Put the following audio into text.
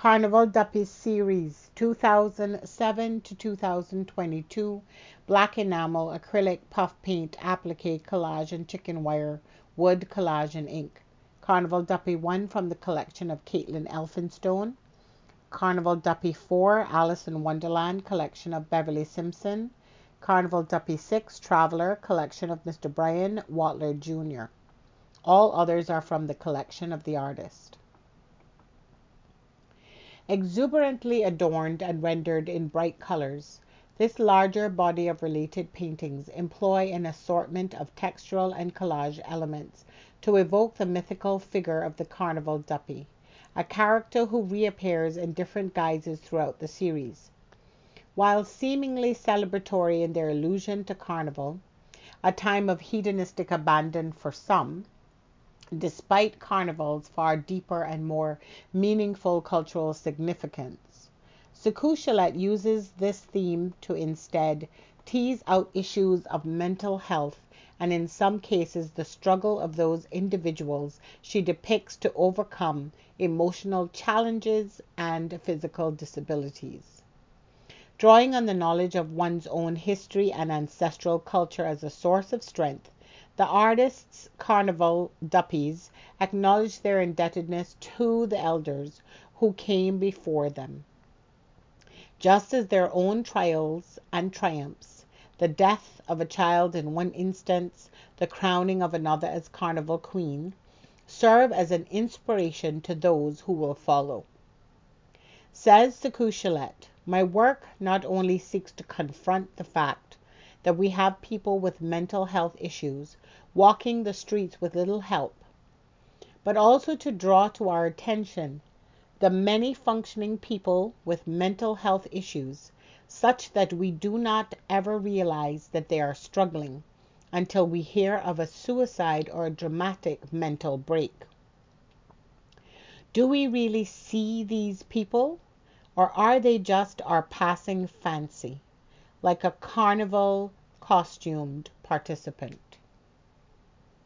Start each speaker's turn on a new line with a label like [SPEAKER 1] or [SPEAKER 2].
[SPEAKER 1] Carnival Duppy Series 2007 to 2022, black enamel, acrylic, puff paint, applique, collage, and chicken wire, wood, collage, and ink. Carnival Duppy 1 from the collection of Caitlin Elphinstone. Carnival Duppy 4, Alice in Wonderland, collection of Beverly Simpson. Carnival Duppy 6, Traveler, collection of Mr. Brian Watler Jr. All others are from the collection of the artist. Exuberantly adorned and rendered in bright colors, this larger body of related paintings employ an assortment of textural and collage elements to evoke the mythical figure of the Carnival Duppy, a character who reappears in different guises throughout the series. While seemingly celebratory in their allusion to Carnival, a time of hedonistic abandon for some, despite Carnival's far deeper and more meaningful cultural significance, Suku uses this theme to instead tease out issues of mental health and in some cases the struggle of those individuals she depicts to overcome emotional challenges and physical disabilities. Drawing on the knowledge of one's own history and ancestral culture as a source of strength, the artist's Carnival Duppies acknowledge their indebtedness to the elders who came before them. Just as their own trials and triumphs, the death of a child in one instance, the crowning of another as Carnival Queen, serve as an inspiration to those who will follow. Says Suku, my work not only seeks to confront the fact that we have people with mental health issues walking the streets with little help, but also to draw to our attention the many functioning people with mental health issues, such that we do not ever realize that they are struggling until we hear of a suicide or a dramatic mental break. Do we really see these people, or are they just our passing fancy, like a carnival costumed participant?